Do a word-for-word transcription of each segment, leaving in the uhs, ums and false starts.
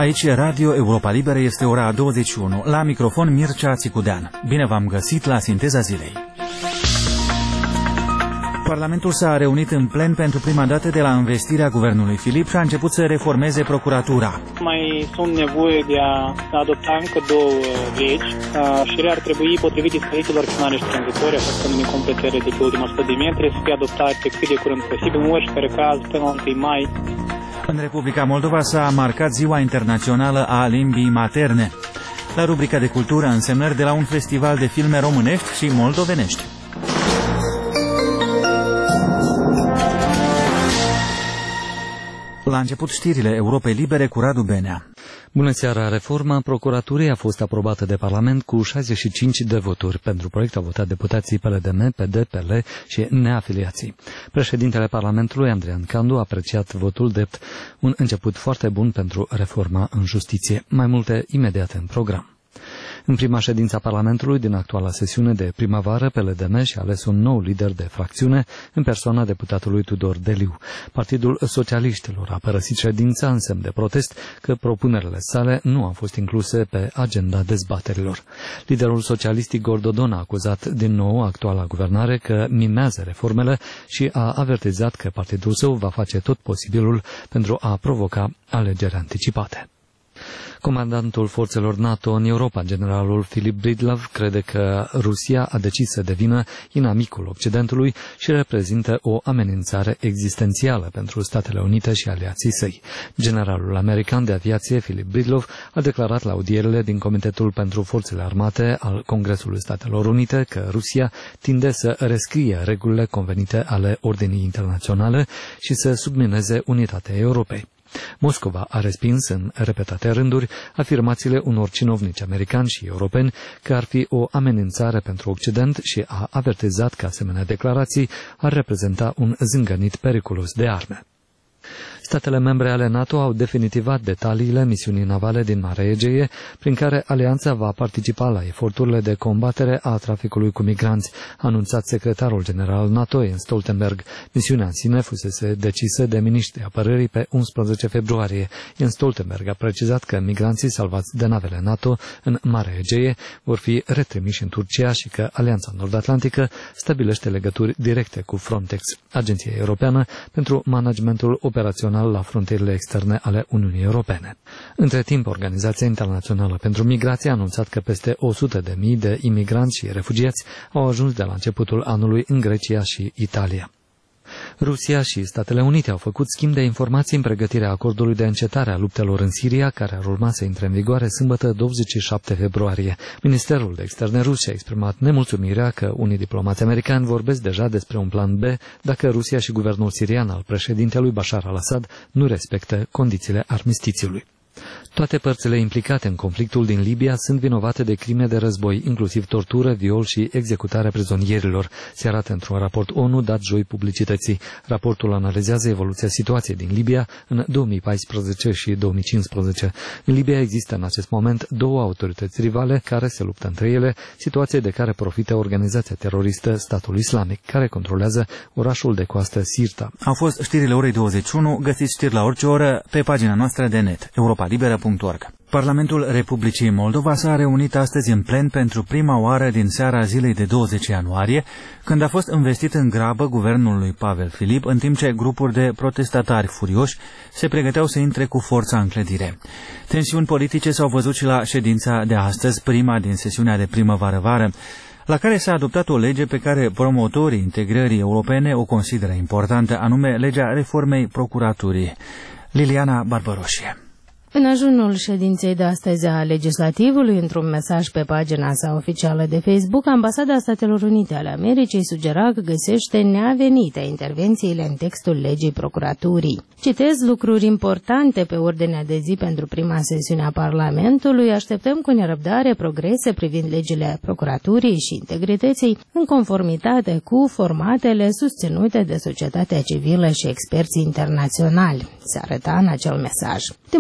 Aici Radio Europa Liberă, este ora douăzeci și unu. La microfon Mircea Țicudean. Bine v-am găsit la Sinteza Zilei. Parlamentul s-a reunit în plen pentru prima dată de la învestirea guvernului Filip și a început să reformeze procuratura. Mai sunt nevoie de a adopta încă două legi și ele ar trebui, potrivit dispozițiilor finale și tranzitorii, așa cum numim completări de pe ultima o sută de metri, să fie adoptate cât de curând posibil, în orice caz până la întâi mai. În Republica Moldova s-a marcat Ziua Internațională a Limbii Materne. La rubrica de cultură, însemnări de la un festival de filme românești și moldovenești. La început știrile Europei Libere cu Radu Benea. Bună seara! Reforma procuraturii a fost aprobată de Parlament cu șaizeci și cinci de voturi. Pentru proiect au votat deputații P L D M, P D, P L și neafiliații. Președintele Parlamentului, Andrian Candu, a apreciat votul drept un început foarte bun pentru reforma în justiție. Mai multe imediat în program. În prima ședință a Parlamentului din actuala sesiune de primăvară, P L D M și-a ales un nou lider de fracțiune în persoana deputatului Tudor Deliu. Partidul Socialiștilor a părăsit ședința în semn de protest că propunerile sale nu au fost incluse pe agenda dezbaterilor. Liderul socialist Igor Dodon a acuzat din nou actuala guvernare că mimează reformele și a avertizat că partidul său va face tot posibilul pentru a provoca alegeri anticipate. Comandantul forțelor NATO în Europa, generalul Filip Bridlov, crede că Rusia a decis să devină inamicul Occidentului și reprezintă o amenințare existențială pentru Statele Unite și aliații săi. Generalul american de aviație, Filip Bridlov, a declarat la audierile din Comitetul pentru Forțele Armate al Congresului Statelor Unite că Rusia tinde să rescrie regulile convenite ale ordinii internaționale și să submineze unitatea Europei. Moscova a respins în repetate rânduri afirmațiile unor cinovnici americani și europeni că ar fi o amenințare pentru Occident și a avertizat că asemenea declarații ar reprezenta un zângănit periculos de arme. Statele membre ale NATO au definitivat detaliile misiunii navale din Marea Egee, prin care alianța va participa la eforturile de combatere a traficului cu migranți, a anunțat secretarul general NATO Jens Stoltenberg. Misiunea în sine fusese decisă de miniștrii apărării pe unsprezece februarie. Jens Stoltenberg a precizat că migranții salvați de navele NATO în Marea Egee vor fi retrimiși în Turcia și că Alianța Nord-Atlantică stabilește legături directe cu Frontex, Agenția Europeană pentru Managementul Operațional la frontierele externe ale Uniunii Europene. Între timp, Organizația Internațională pentru Migrație a anunțat că peste o sută de mii de imigranți și refugiați au ajuns de la începutul anului în Grecia și Italia. Rusia și Statele Unite au făcut schimb de informații în pregătirea acordului de încetare a luptelor în Siria, care ar urma să intre în vigoare sâmbătă douăzeci și șapte februarie. Ministerul de Externe rus și-a exprimat nemulțumirea că unii diplomați americani vorbesc deja despre un plan B dacă Rusia și guvernul sirian al președintelui Bashar al-Assad nu respectă condițiile armistițiului. Toate părțile implicate în conflictul din Libia sunt vinovate de crime de război, inclusiv tortură, viol și executarea prizonierilor, se arată într-un raport ONU dat joi publicității. Raportul analizează evoluția situației din Libia în două mii paisprezece și două mii cincisprezece. În Libia există în acest moment două autorități rivale care se luptă între ele, situație de care profită organizația teroristă Statul Islamic, care controlează orașul de coastă Sirta. Au fost știrile orei douăzeci și unu, găsiți știri la orice oră pe pagina noastră de net, europa liberă punct org. Parlamentul Republicii Moldova s-a reunit astăzi în plen pentru prima oară din seara zilei de douăzeci ianuarie, când a fost investit în grabă guvernul lui Pavel Filip, în timp ce grupuri de protestatari furioși se pregăteau să intre cu forța în clădire. Tensiuni politice s-au văzut și la ședința de astăzi, prima din sesiunea de primăvară-vară, la care s-a adoptat o lege pe care promotorii integrării europene o consideră importantă, anume legea reformei procuraturii. Liliana Barbaroșie. În ajunul ședinței de astăzi a legislativului, într-un mesaj pe pagina sa oficială de Facebook, Ambasada Statelor Unite ale Americii sugera că găsește neavenite intervențiile în textul legii procuraturii. Citez lucruri importante pe ordinea de zi pentru prima sesiune a Parlamentului. Așteptăm cu nerăbdare progrese privind legile procuraturii și integrității în conformitate cu formatele susținute de societatea civilă și experții internaționali, se arăta în acel mesaj. Democratul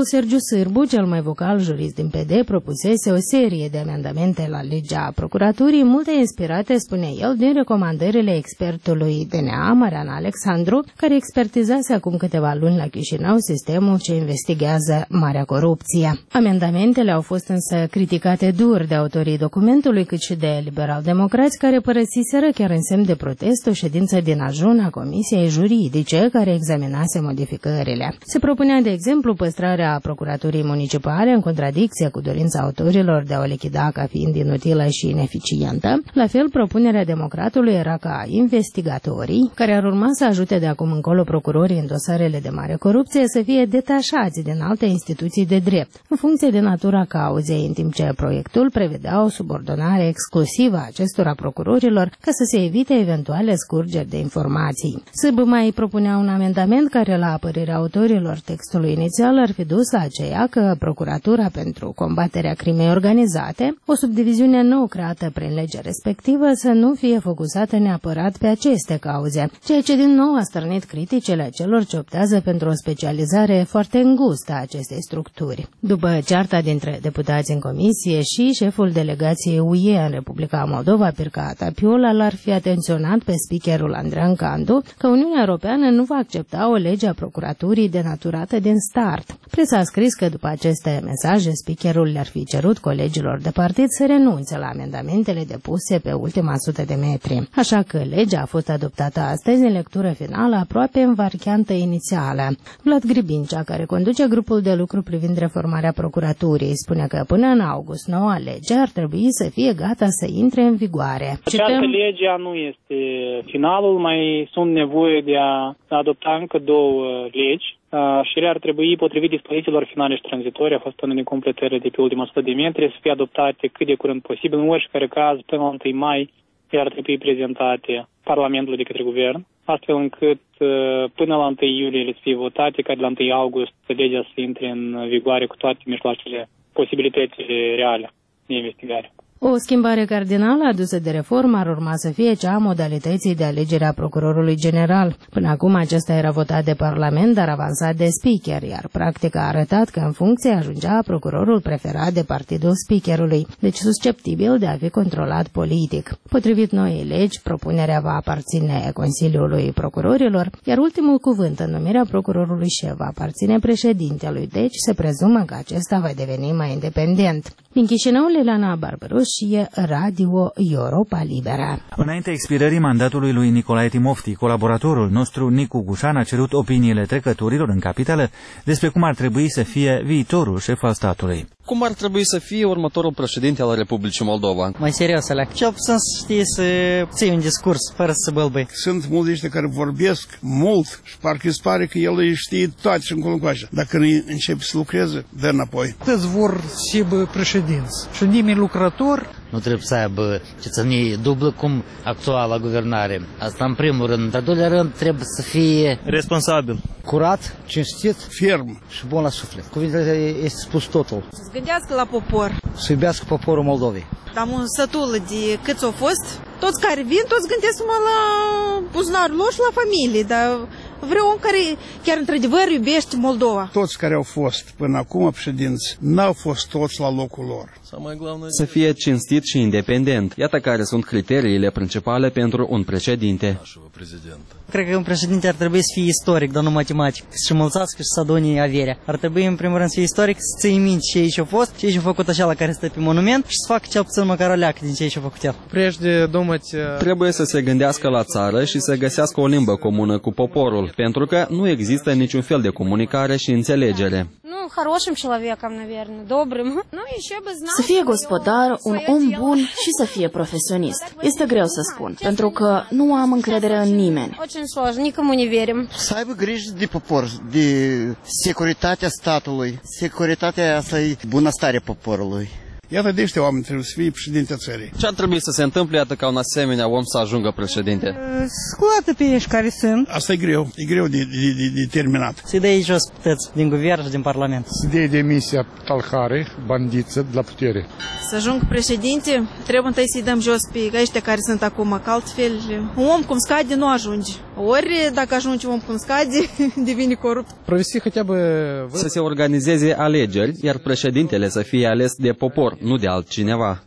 Sergiu Sârbu, cel mai vocal jurist din P D, propusese o serie de amendamente la legea procuraturii, multe inspirate, spune el, din recomandările expertului D N A, Marian Alexandru, care expertizase acum câteva luni la Chișinău sistemul ce investigează marea corupție. Amendamentele au fost însă criticate dur de autorii documentului, cât și de liberal-democrați, care părăsiseră chiar în semn de protest o ședință din ajun a Comisiei Juridice, care examinase modificările. Se propunea, de exemplu, păstrarea procuraturii municipale în contradicție cu dorința autorilor de a o lichida ca fiind inutilă și ineficientă. La fel, propunerea democratului era ca investigatorii, care ar urma să ajute de acum încolo procurorii în dosarele de mare corupție, să fie detașați din alte instituții de drept, în funcție de natura cauzei, în timp ce proiectul prevedea o subordonare exclusivă a acestora procurorilor ca să se evite eventuale scurgeri de informații. Sârbu mai propunea un amendament care, la apărirea autorilor textului inițial, ar fi dus la aceea că Procuratura pentru combaterea crimei organizate, o subdiviziune nou creată prin legea respectivă, să nu fie focusată neapărat pe aceste cauze, ceea ce din nou a stârnit criticile celor ce optează pentru o specializare foarte îngustă a acestei structuri. După cearta dintre deputați în comisie și șeful delegației U E în Republica Moldova, Pirca Tapiola, l-ar fi atenționat pe speakerul Andrean Candu că Uniunea Europeană nu va accepta o lege a procuraturii denaturată din start. Presa a scris că după aceste mesaje, speakerul le-ar fi cerut colegilor de partid să renunțe la amendamentele depuse pe ultima sută de metri. Așa că legea a fost adoptată astăzi în lectură finală, aproape în variantă inițială. Vlad Gribincea, care conduce grupul de lucru privind reformarea procuraturii, spune că până în august noua lege ar trebui să fie gata să intre în vigoare. Această lege nu este finalul, mai sunt nevoie de a adopta încă două legi și ar trebui, potrivit dispozițiilor finale și tranzitorii, a fost până în completare de pe ultima sută de metri, să fie adoptate cât de curând posibil. În oricare caz, până la întâi mai, ar trebui prezentate Parlamentului de către Guvern, astfel încât până la întâi iulie le să fie votate, ca de la întâi august legea să intre în vigoare cu toate mijloacele, posibilitățile reale de investigare. O schimbare cardinală adusă de reformă ar urma să fie cea a modalității de alegere a procurorului general. Până acum acesta era votat de Parlament, dar avansat de speaker, iar practica a arătat că în funcție ajungea procurorul preferat de partidul speakerului, deci susceptibil de a fi controlat politic. Potrivit noii legi, propunerea va aparține Consiliului Procurorilor, iar ultimul cuvânt în numirea procurorului șef va aparține președintelui, deci se prezumă că acesta va deveni mai independent. Din Chișinău, Liliana Barbaros și Radio Europa Liberă. Înainte expirării mandatului lui Nicolae Timofti, colaboratorul nostru Nicu Gușan a cerut opiniile trecătorilor în capitală despre cum ar trebui să fie viitorul șef al statului. Cum ar trebui să fie următorul președinte al Republicii Moldova? Mai serios, alea. Cel puțin să știi să ții un discurs, fără să bălbăi. Sunt mulți ăștia care vorbesc mult și parcă îți pare că el îi știe toate și încolo încoace. Dacă începe să lucreze, dă înapoi. Toți vor să aibă președinți și nimeni lucrător. Nu trebuie să aibă cetățenie dublă cum actuala guvernare. Asta în primul rând. În al doilea rând trebuie să fie responsabil, curat, cinstit, ferm și bun la suflet. Cuvintele este spus totul. Să-ți gândească la popor. Să iubească poporul Moldovei. Am un sătul de câți au fost. Toți care vin, toți gândesc numai la buzunarul lor și la familie, dar vreau un care chiar într-adevăr iubește Moldova. Toți care au fost până acum președinți n-au fost toți la locul lor. Să fie cinstit și independent. Iată care sunt criteriile principale pentru un președinte. Cred că un președinte ar trebui să fie istoric, dar nu matematic. Să mulțească și să adune averea. Ar trebui în primul rând să fie istoric, să ții minte ce aici a fost, ce aici a făcut așa la care stă pe monument și să facă cel puțin măcar o leacă din ce aici a făcut el. Trebuie să se gândească la țară și să găsească o limbă comună cu poporul, pentru că nu există niciun fel de comunicare și înțelegere. Să fie gospodar, un om bun și să fie profesionist. Este greu să spun, pentru că nu am încredere în nimeni. Să aibă grijă de popor, de securitatea statului, securitatea asta e bunăstarea poporului. Iată de ăștia oameni trebuie să fie președinte țării. Ce ar trebui să se întâmple, iată, ca un asemenea om să ajungă președinte? Scoată pe ei care sunt. Asta e greu, e greu de, de, de, de terminat. Să-i dea jos puteți din guvern și din parlament. Să dea demisia talhare, bandiță, de la putere. Să ajung președinte, trebuie întâi să-i dăm jos pe ăștia care sunt acum, că altfel un om cum scade nu ajunge. Ori dacă ajunge un om cum scade, devine corupt. Să se organizeze alegeri, iar președintele să fie ales de popor, nu de altcineva.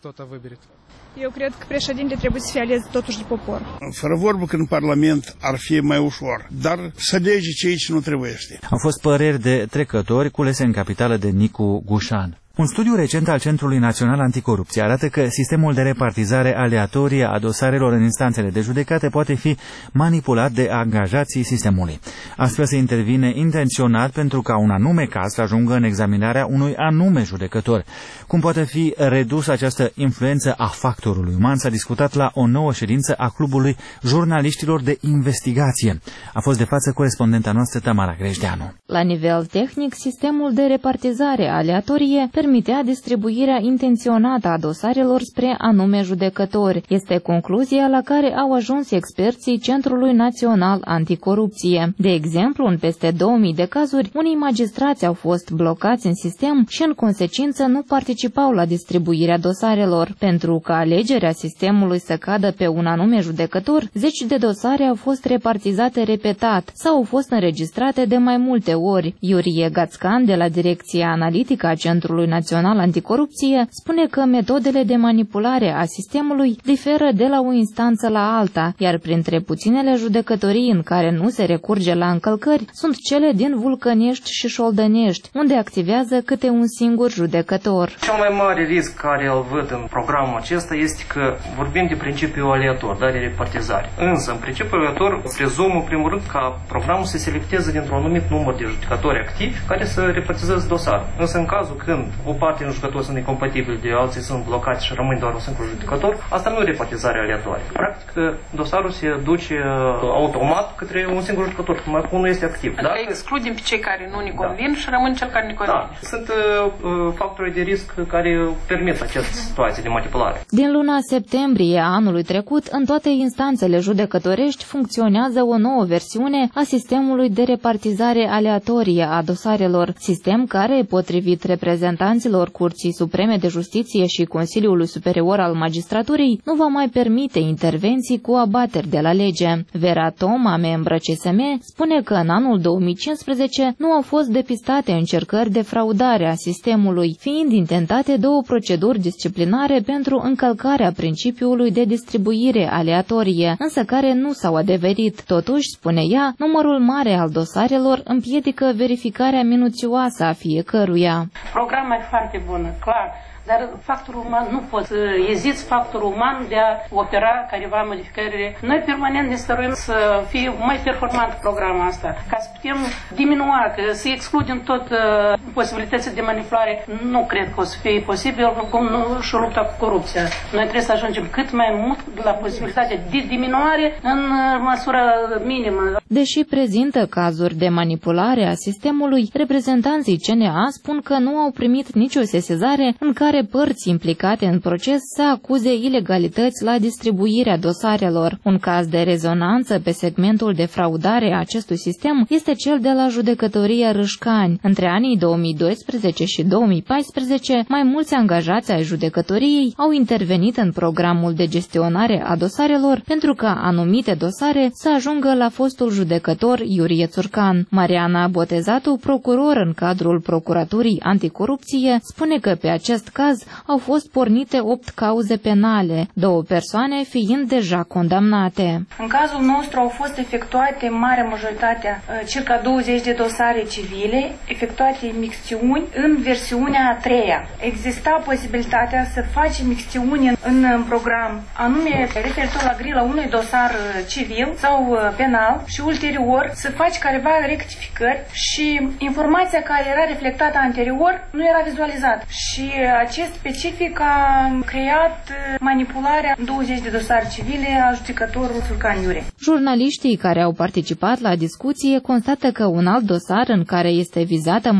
Eu cred că președinte trebuie să fie ales totuși de popor. Fără vorbă că în Parlament ar fi mai ușor, dar să lege ce aici nu trebuie. Au fost păreri de trecători culese în capitală de Nicu Gușan. Un studiu recent al Centrului Național Anticorupție arată că sistemul de repartizare aleatorie a dosarelor în instanțele de judecate poate fi manipulat de angajații sistemului. Astfel se intervine intenționat pentru ca un anume caz să ajungă în examinarea unui anume judecător. Cum poate fi redusă această influență a factorului uman s-a discutat la o nouă ședință a Clubului Jurnaliștilor de Investigație. A fost de față corespondenta noastră Tamara Grejdeanu. La nivel tehnic, sistemul de repartizare aleatorie permitea distribuirea intenționată a dosarelor spre anume judecători. Este concluzia la care au ajuns experții Centrului Național Anticorupție. De exemplu, în peste două mii de cazuri, unii magistrați au fost blocați în sistem și în consecință nu participau la distribuirea dosarelor. Pentru ca alegerea sistemului să cadă pe un anume judecător, zeci de dosare au fost repartizate repetat sau au fost înregistrate de mai multe ori. Iurie Gațcan, de la Direcția Analitică a Centrului Național Anticorupție, spune că metodele de manipulare a sistemului diferă de la o instanță la alta, iar printre puținele judecătorii în care nu se recurge la încălcări sunt cele din Vulcănești și Șoldănești, unde activează câte un singur judecător. Cel mai mare risc care îl văd în programul acesta este că vorbim de principiul aleator, da, de repartizare. Însă, în principiul aleator, prezumă, în primul rând, ca programul să selecteze dintr-un anumit număr de judecători activi care să repartizeze dosarul. Însă, în cazul când o parte din judecători sunt incompatibili, de alții sunt blocați și rămâne doar un singur judecător, asta nu e repartizare aleatorie. Practic, dosarul se duce automat către un singur judecător, cum unul este activ. Adică da? Excludem pe cei care nu ne convin da. Și rămân cel care ne convine. Da. Sunt uh, factori de risc care permit această situație de manipulare. Din luna septembrie a anului trecut, în toate instanțele judecătorești funcționează o nouă versiune a sistemului de repartizare aleatorie a dosarelor, sistem care, potrivit reprezentanților Curții Supreme de Justiție și Consiliului Superior al Magistraturii, nu va mai permite intervenții cu abateri de la lege. Vera Toma, membră C S M, spune că în anul două mii cincisprezece nu au fost depistate încercări de fraudare a sistemului, fiind intentate două proceduri disciplinare pentru încălcarea principiului de distribuire aleatorie, însă care nu s-au adeverit. Totuși, spune ea, numărul mare al dosarelor împiedică verificarea minuțioasă a fiecăruia. Programul e foarte bun, clar. Dar factorul uman nu poți să eziți factorul uman de a opera careva modificările. Noi permanent ne stăruim să fie mai performant programul asta, ca să putem diminua, că să excludem tot uh, posibilitățile de manipulare. Nu cred că o să fie posibil, cum nu și lupta cu corupția. Noi trebuie să ajungem cât mai mult la posibilitatea de diminuare în măsură minimă. Deși prezintă cazuri de manipulare a sistemului, reprezentanții C N A spun că nu au primit nicio sesizare în care părți implicate în proces să acuze ilegalități la distribuirea dosarelor. Un caz de rezonanță pe segmentul de fraudare a acestui sistem este cel de la judecătoria Râșcani. Între anii două mii doisprezece și două mii paisprezece, mai mulți angajați ai judecătoriei au intervenit în programul de gestionare a dosarelor pentru ca anumite dosare să ajungă la fostul judecător Iurie Țurcan. Mariana Botezatu, procuror în cadrul Procuraturii Anticorupție, spune că pe acest caz au fost pornite opt cauze penale, două persoane fiind deja condamnate. În cazul nostru au fost efectuate în mare majoritatea, circa douăzeci de dosare civile, efectuate mixtiuni în versiunea a treia. Exista posibilitatea să faci mixtiuni în, în program, anume referitor la grila unui dosar civil sau penal și ulterior să faci careva rectificări și informația care era reflectată anterior nu era vizualizată. Și acest specific a creat manipularea douăzeci de dosare civile a judecătorului Țurcan Iurie. Jurnaliștii care au participat la discuție constată că un alt dosar în care este vizată magistratul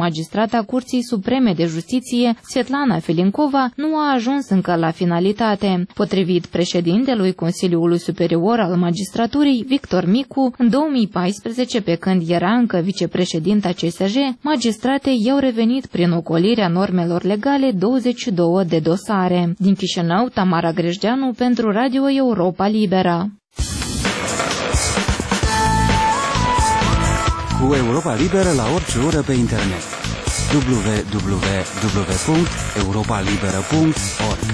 magistrata Curții Supreme de Justiție, Svetlana Filinkova, nu a ajuns încă la finalitate. Potrivit președintelui Consiliului Superior al Magistraturii, Victor Micu, în două mii paisprezece, pe când era încă vicepreședinta C S J, magistratei i-au revenit prin ocolirea normelor legale douăzeci și două de dosare. Din Chișinău, Tamara Grejdeanu pentru Radio Europa Liberă. Cu Europa Liberă la orice oră pe internet. w w w punct europa liberă punct org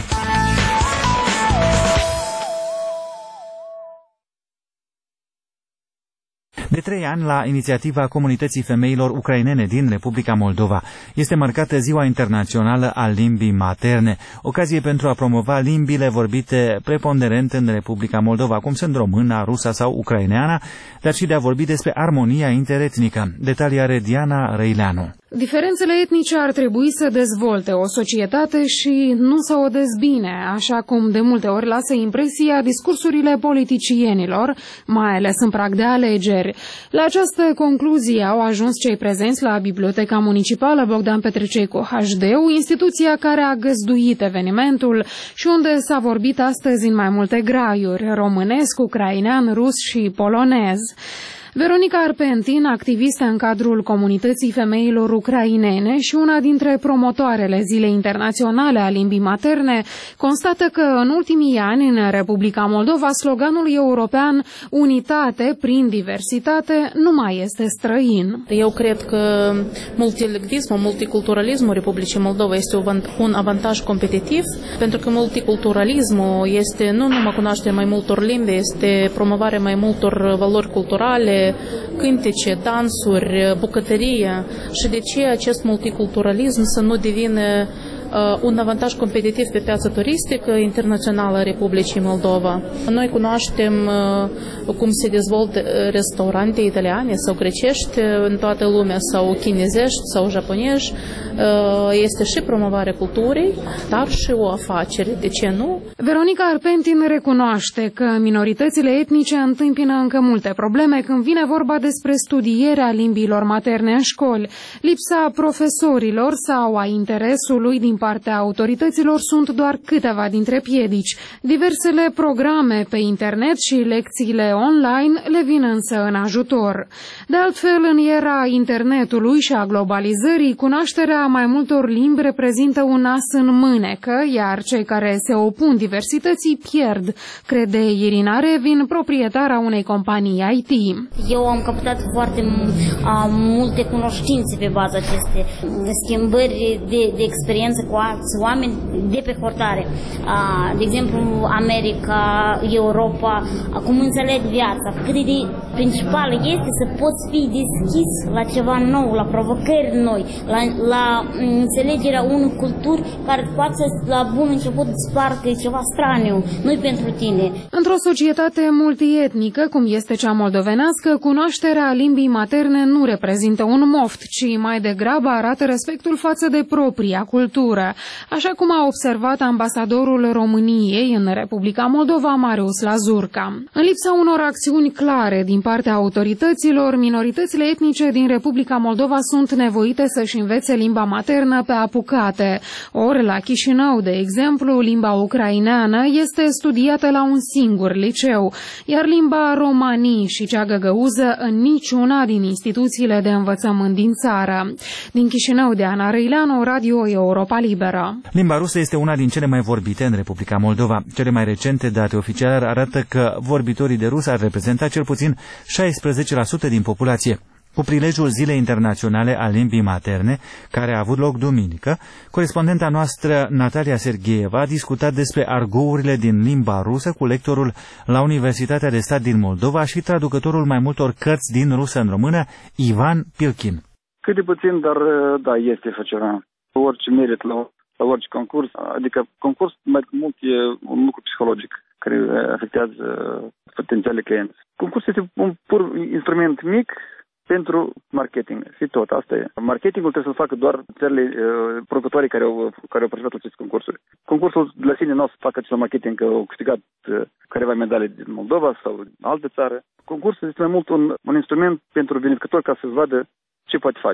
De trei ani, la inițiativa Comunității Femeilor Ucrainene din Republica Moldova, este marcată Ziua Internațională a Limbii Materne, ocazie pentru a promova limbile vorbite preponderent în Republica Moldova, cum sunt româna, rusa sau ucraineana, dar și de a vorbi despre armonia interetnică. Detalii are Diana Răileanu. Diferențele etnice ar trebui să dezvolte o societate și nu să o dezbine, așa cum de multe ori lasă impresia discursurile politicienilor, mai ales în prag de alegeri. La această concluzie au ajuns cei prezenți la Biblioteca Municipală Bogdan Petrececu H D, instituția care a găzduit evenimentul și unde s-a vorbit astăzi în mai multe graiuri, românesc, ucrainean, rus și polonez. Veronica Arpentin, activistă în cadrul Comunității Femeilor Ucrainene și una dintre promotoarele Zilei Internaționale a Limbii Materne, constată că în ultimii ani în Republica Moldova sloganul european Unitate prin diversitate nu mai este străin. Eu cred că multilingvismul, multiculturalismul Republicii Moldova este un avantaj competitiv, pentru că multiculturalismul este nu numai cunoașterea mai multor limbi, este promovarea mai multor valori culturale, cântece, dansuri, bucătărie și de ce acest multiculturalism să nu devină uh, un avantaj competitiv pe piața turistică internațională a Republicii Moldova. Noi cunoaștem uh, cum se dezvoltă restaurante italiane sau grecești în toată lumea, sau chinezești sau japonești. Uh, este și promovarea culturii, dar și o afacere, de ce nu? Veronica Arpentin recunoaște că minoritățile etnice întâmpină încă multe probleme când vine vorba despre studierea limbilor materne în școli. Lipsa profesorilor sau a interesului din partea autorităților sunt doar câteva dintre piedici. Diversele programe pe internet și lecțiile online le vin însă în ajutor. De altfel, în era internetului și a globalizării, cunoașterea mai multor limbi reprezintă un as în mânecă, iar cei care se opun diversității pierd, crede Irina Revin, proprietara unei companii I T. Eu am captat foarte a, multe cunoștințe pe baza acestei schimbări de, de experiență cu alți oameni de pe hotare. A, de exemplu, America, Europa, cum înțeleg viața, cât de principală este să poți fi deschis la ceva nou, la provocări noi, la, la înțelegerea unei culturi care poate să la bun început îți parcă ceva straniu, nu pentru tine. Într-o societate multietnică, cum este cea moldovenească, cunoașterea limbii materne nu reprezintă un moft, ci mai degrabă arată respectul față de propria cultură, așa cum a observat ambasadorul României în Republica Moldova, Marius Lazurca. În lipsa unor acțiuni clare din partea autorităților, minoritățile etnice din Republica Moldova sunt nevoite să-și învețe limba maternă pe apucate. Ori la Chișinău, de exemplu, limba ucraineană este studiată la un singur liceu, iar limba romanii și cea găgăuză în niciuna din instituțiile de învățământ din țară. Din Chișinău, Diana Răileanu, Radio Europa Liberă. Limba rusă este una din cele mai vorbite în Republica Moldova. Cele mai recente date oficiale arată că vorbitorii de rus ar reprezenta cel puțin șaisprezece la sută din populație. Cu prilejul Zilei Internaționale a Limbii Materne, care a avut loc duminică, corespondenta noastră Natalia Sergheieva a discutat despre argourile din limba rusă cu lectorul la Universitatea de Stat din Moldova și traducătorul mai multor cărți din rusă în română, Ivan Pilkin. Cât de puțin, dar da, este așa ceva. Orice merit la, la orice concurs, adică concurs mai mult e un lucru psihologic care afectează potențiale clienți. Concursul este un pur instrument mic pentru marketing. Și tot, asta e. Marketingul trebuie să-l facă doar țările uh, producătorii care au, care au participat la aceste concursuri. Concursul de la sine nu o să facă acest marketing că au câștigat uh, careva medalii din Moldova sau din altă țară. Concursul este mai mult un, un instrument pentru vinificători ca să-ți vadă ce poate face.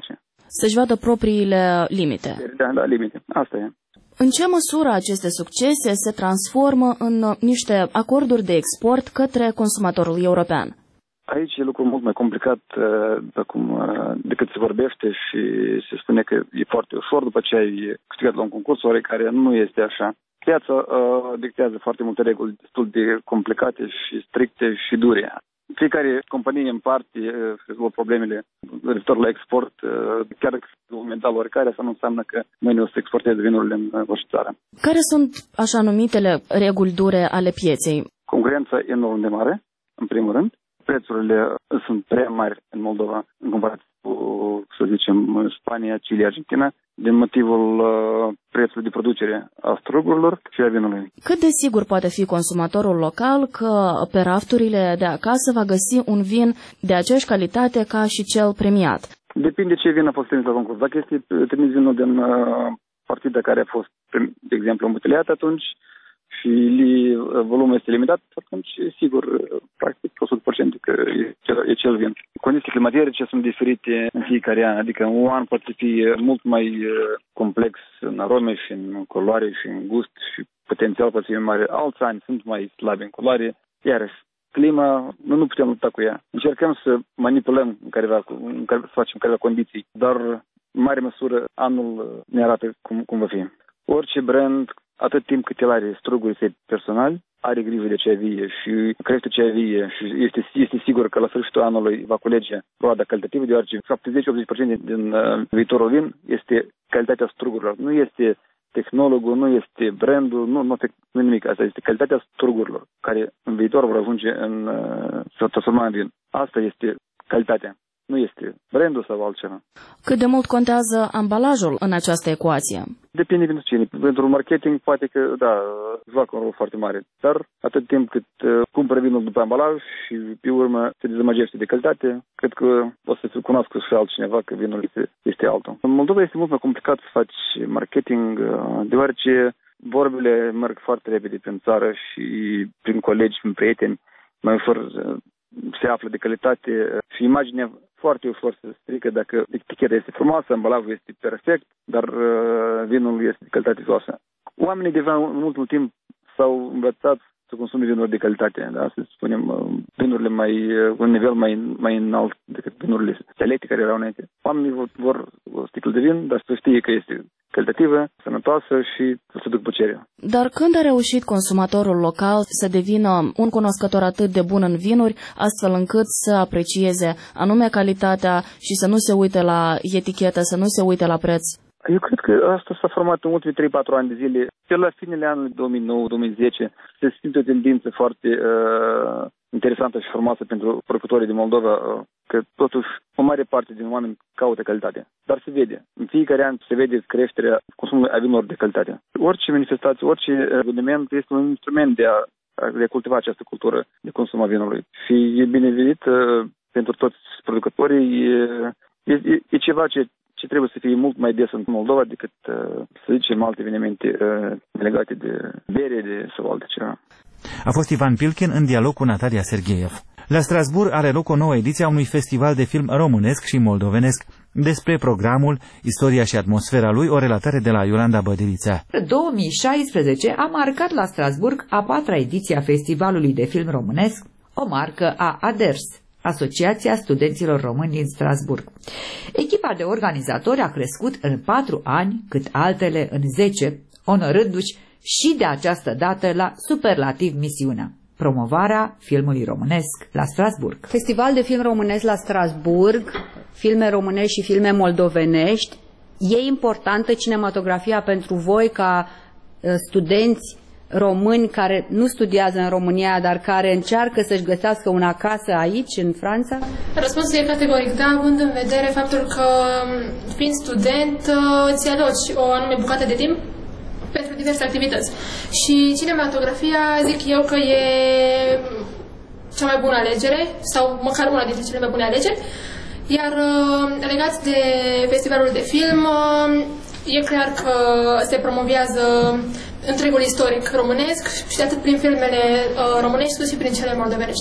să-și vadă propriile limite. Da, da, limite. Asta e. În ce măsură aceste succese se transformă în niște acorduri de export către consumatorul european? Aici e lucru mult mai complicat acum, decât se vorbește și se spune că e foarte ușor după ce ai câștigat la un concurs, oarecare nu este așa. Piața uh, dictează foarte multe reguli destul de complicate și stricte și dure. Fiecare companie în parte rezolvă problemele referitor la export, uh, chiar dacă mental oricare, asta nu înseamnă că mâine o să exporteze vinurile în orice țară. Care sunt așa numitele reguli dure ale pieței? Concurența e enorm de mare, în primul rând. Prețurile sunt prea mari în Moldova, în comparație cu, să zicem, Spania, Chile, Argentina, din motivul uh, prețului de producere a strugurilor și a vinului. Cât de sigur poate fi consumatorul local că pe rafturile de acasă va găsi un vin de aceeași calitate ca și cel premiat? Depinde ce vin a fost trimis la concurs. Dacă este trimis vinul din uh, partida care a fost, de exemplu, îmbuteliat atunci, și li, volumul este limitat, atunci, sigur, practic, o sută la sută că e cel, e cel vin. Condiții climatice sunt diferite în fiecare an, adică un an poate fi mult mai complex în arome și în culoare și în gust și potențial poate fi mai mare. Alți ani sunt mai slabi în culoare, iarăși. Clima, nu, nu putem lupta cu ea. Încercăm să manipulăm în careva, în care, să facem careva condiții, dar în mare măsură anul ne arată cum, cum va fi. Orice brand, atât timp cât el are strugurii săi personali, are grijă de cea vie și crește cea vie și este, este sigur că la sfârșitul anului va culege roada calitativă, deoarece șaptezeci-optzeci la sută din uh, viitorul vin este calitatea strugurilor. Nu este tehnologul, nu este brandul, nu, nu, nu nimic. Asta este calitatea strugurilor care în viitor vor ajunge în uh, să transforma în vin. Asta este calitatea. Nu este brandul sau altceva. Cât de mult contează ambalajul în această ecuație? Depinde pentru cine. Pentru marketing poate că, da, joacă un rol foarte mare. Dar atât timp cât uh, cumpără vinul după ambalaj și pe urmă se dezamăgește de calitate, cred că o să se cunoască și altcineva că vinul este, este altul. În Moldova este mult mai complicat să faci marketing, uh, deoarece vorbele merg foarte repede prin țară și prin colegi, prin prieteni, mai ușor uh, se află de calitate și imaginea foarte ușor se strică dacă eticheta este frumoasă, ambalajul este perfect, dar uh, vinul este de calitate joasă. Oamenii deja în ultimul timp s-au învățat să consume vinuri de calitate, da? Să spunem, uh, vinurile mai, uh, un nivel mai, mai înalt decât vinurile selete care erau înainte. Oamenii vor, vor o sticlă de vin, dar să știe că este calitativă, sănătoasă și să se duc plăcerea. Dar când a reușit consumatorul local să devină un cunoscător atât de bun în vinuri, astfel încât să aprecieze anume calitatea și să nu se uite la etichetă, să nu se uite la preț? Eu cred că asta s-a format în ultimii trei patru ani de zile. Pe la finele anului două mii nouă două mii zece se simte o tendință foarte uh, interesantă și frumoasă pentru producătorii din Moldova, uh, că totuși o mare parte din oameni caută calitate. Dar se vede. În fiecare an se vede creșterea consumului a vinurilor de calitate. Orice manifestație, orice eveniment este un instrument de a, de a cultiva această cultură de consum a vinului. Și e binevenit uh, pentru toți producătorii. E, e, e ceva ce ce trebuie să fie mult mai des în Moldova decât, să zicem, alte evenimente legate de bere de, sau alte ceva. A fost Ivan Pilkin în dialog cu Natalia Sergeev. La Strasbourg are loc o nouă ediție a unui festival de film românesc și moldovenesc. Despre programul, istoria și atmosfera lui, o relatare de la Iolanda Bădilița. două mii șaisprezece a marcat la Strasbourg a patra ediție a festivalului de film românesc, o marcă a ADERS, Asociația Studenților Români din Strasbourg. Echipa de organizatori a crescut în patru ani, cât altele în zece, onorându-și și de această dată la superlativ misiunea: promovarea filmului românesc la Strasbourg. Festival de film românesc la Strasbourg, filme românești și filme moldovenești. E importantă cinematografia pentru voi ca uh, studenți români care nu studiază în România, dar care încearcă să-și găsească una acasă aici, în Franța? Răspunsul e categoric da, având în vedere faptul că, fiind student, îți aloci o anume bucată de timp pentru diverse activități. Și cinematografia, zic eu că e cea mai bună alegere, sau măcar una dintre cele mai bune alegeri. Iar legat de festivalul de film, e clar că se promovează întregul istoric românesc și atât prin filmele uh, românești, cât și prin cele moldovenești.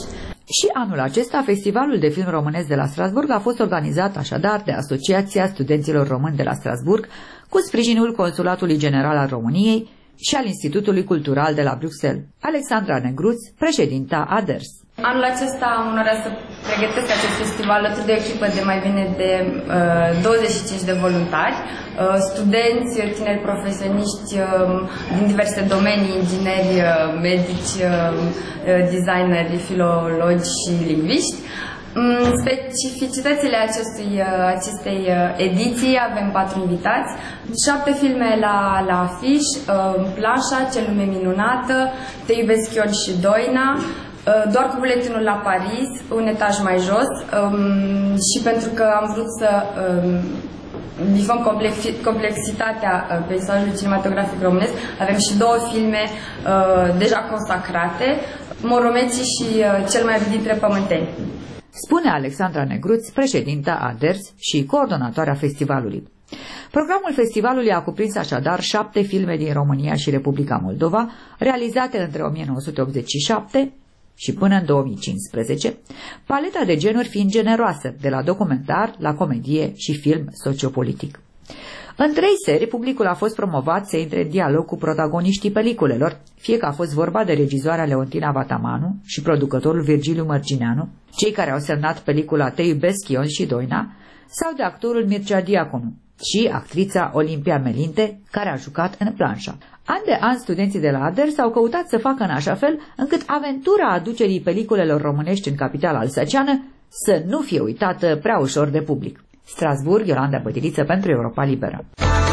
Și anul acesta, Festivalul de Film Românesc de la Strasburg a fost organizat așadar de Asociația Studenților Români de la Strasburg, cu sprijinul Consulatului General al României și al Institutului Cultural de la Bruxelles. Alexandra Negruț, președinta A D E R S. Anul acesta am onoarea să pregătesc acest festival alături de o echipă de mai bine de uh, douăzeci și cinci de voluntari, uh, studenți, tineri profesioniști uh, din diverse domenii, ingineri, uh, medici, uh, designeri, filologi și lingviști. Um, specificitățile acestui, uh, acestei uh, ediții: avem patru invitați, șapte filme la, la afiș, uh, Planșa, Ce lume minunată, Te iubesc Ion și Doina, Doar cu buletinul la Paris, un etaj mai jos, um, și pentru că am vrut să um, bifăm complexitatea uh, peisajului cinematografic românesc, avem și două filme uh, deja consacrate, Moromeții și uh, Cel mai avid dintre pământeni. Spune Alexandra Negruț, președinta A D E R S și coordonatoarea festivalului. Programul festivalului a cuprins așadar șapte filme din România și Republica Moldova, realizate între o mie nouă sute optzeci și șapte și până în două mii cincisprezece, paleta de genuri fiind generoasă, de la documentar la comedie și film sociopolitic. În trei serii, publicul a fost promovat să intre în dialog cu protagoniștii peliculelor, fie că a fost vorba de regizoarea Leontina Vatamanu și producătorul Virgiliu Mărgineanu, cei care au semnat pelicula Te iubesc Ion și Doina, sau de actorul Mircea Diaconu și actrița Olimpia Melinte, care a jucat în Planșa. An de an, studenții de la A D E R S au căutat să facă în așa fel încât aventura aducerii peliculelor românești în capitala alsaceană să nu fie uitată prea ușor de public. Strasburg, Iolanda Bătiliță pentru Europa Liberă.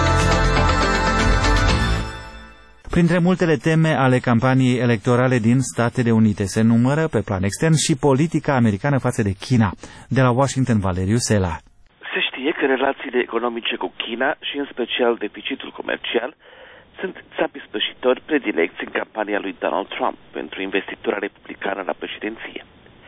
Printre multele teme ale campaniei electorale din Statele Unite se numără pe plan extern și politica americană față de China. De la Washington, Valeriu Sela. Se știe că relațiile economice cu China și în special deficitul comercial sunt țapii spășitori predilecți în campania lui Donald Trump pentru investitura republicană la președinție.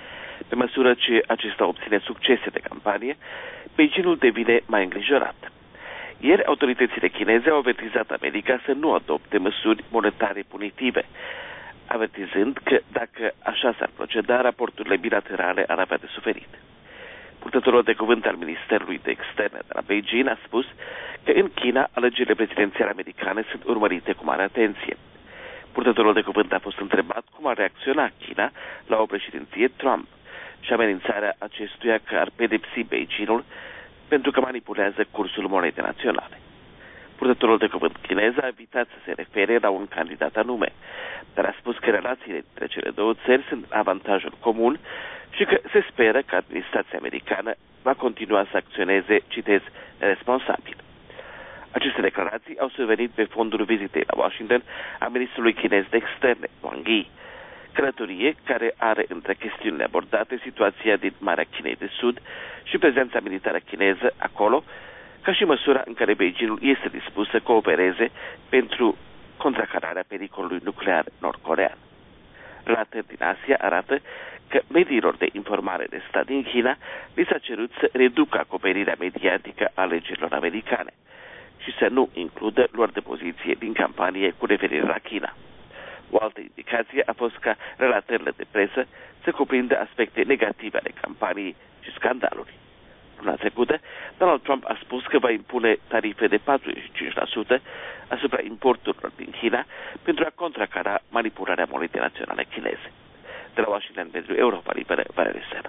Pe măsură ce acesta obține succese de campanie, Beijingul devine mai îngrijorat. Ieri, autoritățile chineze au avertizat America să nu adopte măsuri monetare punitive, avertizând că dacă așa s-ar proceda, raporturile bilaterale ar avea de suferit. Purtătorul de cuvânt al Ministerului de Externe de la Beijing a spus că în China alegerile prezidențiale americane sunt urmărite cu mare atenție. Purtătorul de cuvânt a fost întrebat cum ar reacționa China la o președinție Trump și amenințarea acestuia că ar pedepsi Beijingul pentru că manipulează cursul monedei naționale. Purtătorul de cuvânt chinez a evitat să se refere la un candidat anume, dar a spus că relațiile dintre cele două țări sunt avantajul comun și că se speră că administrația americană va continua să acționeze, citez, responsabil. Aceste declarații au survenit pe fondul vizitei la Washington a ministrului chinez de externe, Wang Yi, călătorie care are între chestiunile abordate situația din Marea Chinei de Sud și prezența militară chineză acolo, ca și măsura în care Beijingul este dispus să coopereze pentru contracararea pericolului nuclear nord-corean. Relatări din Asia arată că mediilor de informare de stat din China li s-a cerut să reducă acoperirea mediatică a alegerilor americane și să nu includă luări de poziție din campanie cu referire la China. O altă indicație a fost ca relatările de presă să cuprindă aspecte negative ale campaniei și scandalului. Luna trecută, Donald Trump a spus că va impune tarife de patruzeci și cinci la sută asupra importurilor din China pentru a contracara manipularea monedei naționale chineze. De la Washington pentru Europa Liberă, Valeriu Sela.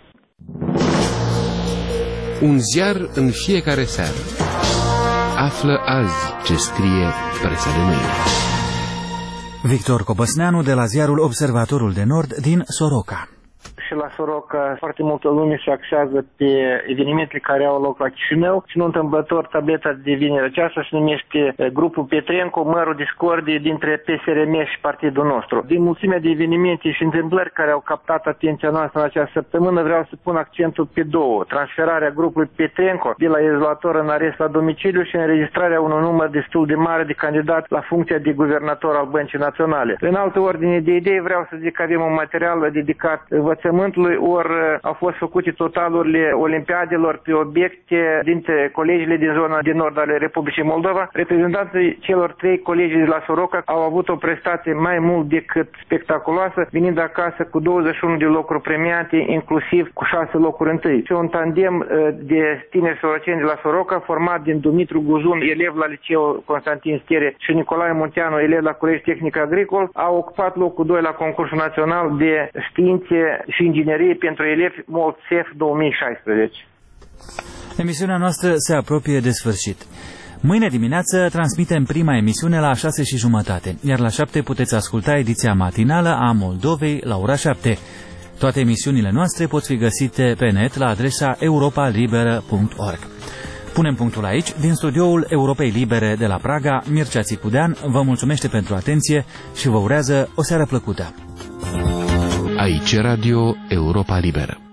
Un ziar în fiecare seară. Află azi ce scrie presa de mâine. Victor Cobăsneanu de la ziarul Observatorul de Nord din Soroca. Și la Soroca foarte multă lume se axează pe evenimentele care au loc la Chișinău și nu întâmplător tableta de vineri aceasta se numește Grupul Petrenco, mărul discordii dintre P S R M și partidul nostru. Din mulțimea de evenimente și întâmplări care au captat atenția noastră în această săptămână, vreau să pun accentul pe două. Transferarea grupului Petrenco de la izolator în arest la domiciliu și înregistrarea unui număr destul de mare de candidați la funcția de guvernator al Băncii Naționale. În altă ordine de idei vreau să zic că avem un material dedicat învățământ învățământului, ori au fost făcute totalurile olimpiadelor pe obiecte dintre colegiile din zona de nord ale Republicii Moldova. Reprezentanții celor trei colegi de la Soroca au avut o prestație mai mult decât spectaculoasă, venind acasă cu douăzeci și unu de locuri premiate, inclusiv cu șase locuri întâi. Și un tandem de tineri soroceni de la Soroca, format din Dumitru Guzun, elev la liceul Constantin Stere, și Nicolae Munteanu, elev la Colegi Tehnic Agricol, au ocupat locul doi la concursul național de științe și inginerie pentru elevi MOLTSEF două mii șaisprezece. Emisiunea noastră se apropie de sfârșit. Mâine dimineață transmitem prima emisiune la șase și jumătate, iar la șapte puteți asculta ediția matinală a Moldovei la ora șapte. Toate emisiunile noastre pot fi găsite pe net la adresa europa liberă punct org. Punem punctul aici. Din studioul Europei Libere de la Praga, Mircea Țipudean vă mulțumește pentru atenție și vă urează o seară plăcută. Aici Radio Europa Liberă.